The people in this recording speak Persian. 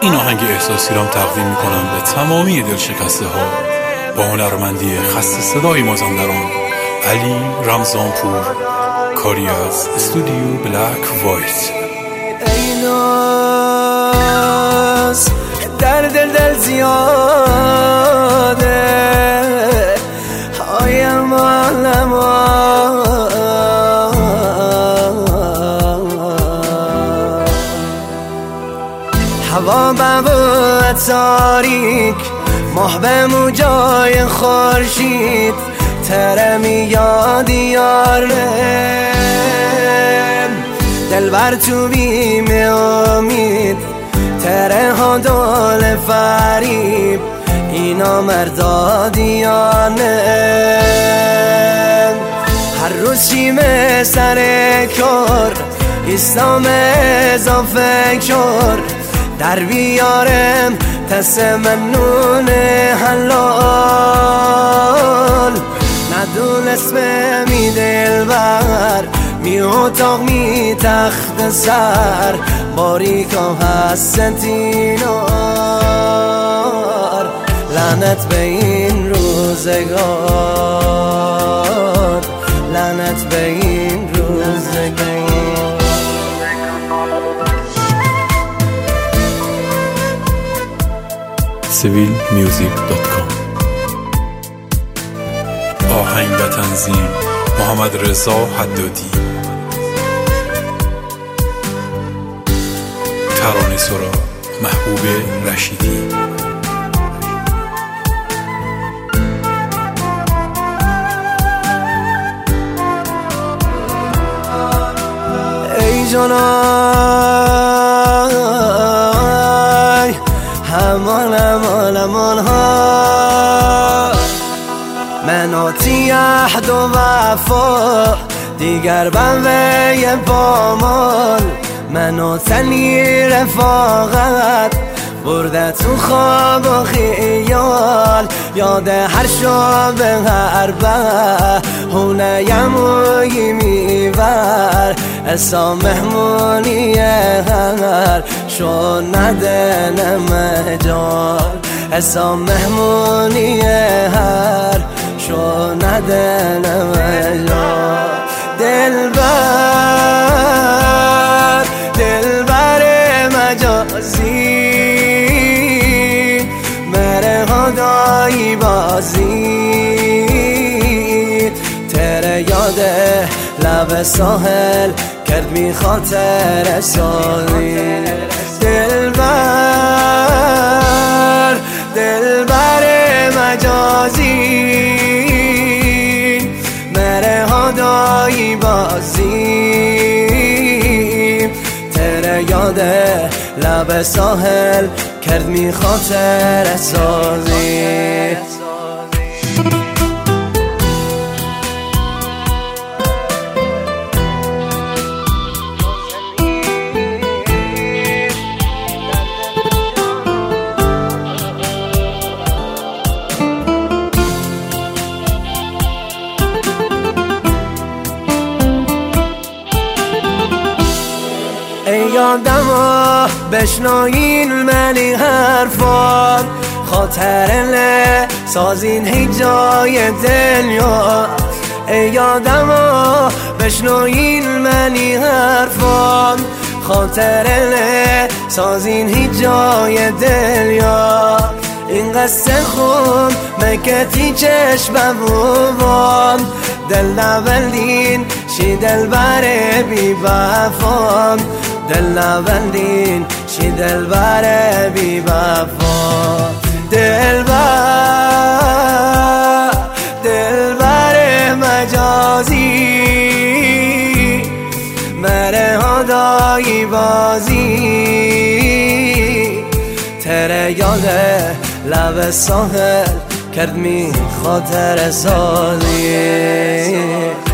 این آهنگ احساسی رام تقدیم میکنم به تمامی دلشکسته ها با هنرمندی خسته صدای مازندران علی رمضانپور، کاری از استودیو بلک وایت. ای ناز در دل زیاده های مالما هوا ببود تاریک ماه به موجای خورشید تره میاد یارم دل بر تو بیم امید تره ها دول فریب اینا مردادیانه هر روز شیمه سر کار اسلام اضافه کار در بیارم تسمنون حلال ندونست به می دلبر می اتاق می تخت سر باریکا هستینار لعنت به این روزگار لعنت به این روزگار. civilmusic.com. آهنگ و تنظیم محمد رضا حدادی. ترانه سرا محبوب رشیدی. ای جانای همان ها مناتی عهد و وفا دیگر بنوی پامال منو تنی رفاقت برده تو خواب و خیال یاد هر شب هر بهونه یموی میبر اسا مهمونی هر شو نده نمجال اسا مهمونی هر شو نده نمجال دلبر مجازی مره هدایی بازی تره یاده لب ساحل کرد می خاطر سالی دلبر مجازی مره هدایی بازی تره یاده لب ساحل کرد می خاطر سازی. ای یادم بشنوین منی حرفان خاطر سازین هی جای دنیا ای یادم بشنوین منی حرفان خاطر سازین هی جای دنیا این قصه خون مکتی چشم بوان دل نبندین شی دل بره بی وفان دل نبندین شی دل بره بی وفان دلبر مجازی مره هدایی بازی تره یاده لب ساحل کرد می خاطر سازی